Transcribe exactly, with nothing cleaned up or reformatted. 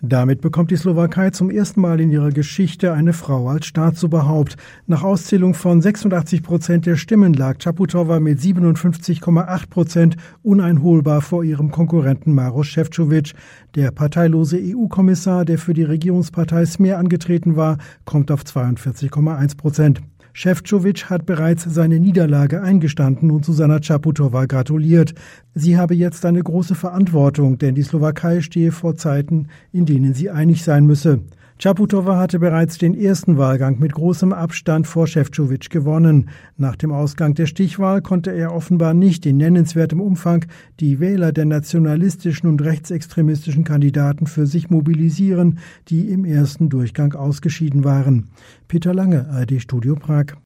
Damit bekommt die Slowakei zum ersten Mal in ihrer Geschichte eine Frau als Staatsoberhaupt. Nach Auszählung von sechsundachtzig Prozent der Stimmen lag Čaputová mit siebenundfünfzig Komma acht Prozent uneinholbar vor ihrem Konkurrenten Maroš Šefčovič. Der parteilose E U-Kommissar, der für die Regierungspartei Smer angetreten war, kommt auf zweiundvierzig Komma eins Prozent. Šefčovič hat bereits seine Niederlage eingestanden und Zuzana Čaputová gratuliert. Sie habe jetzt eine große Verantwortung, denn die Slowakei stehe vor Zeiten, in denen sie einig sein müsse. Čaputová hatte bereits den ersten Wahlgang mit großem Abstand vor Šefčovič gewonnen. Nach dem Ausgang der Stichwahl konnte er offenbar nicht in nennenswertem Umfang die Wähler der nationalistischen und rechtsextremistischen Kandidaten für sich mobilisieren, die im ersten Durchgang ausgeschieden waren. Peter Lange, A R D Studio Prag.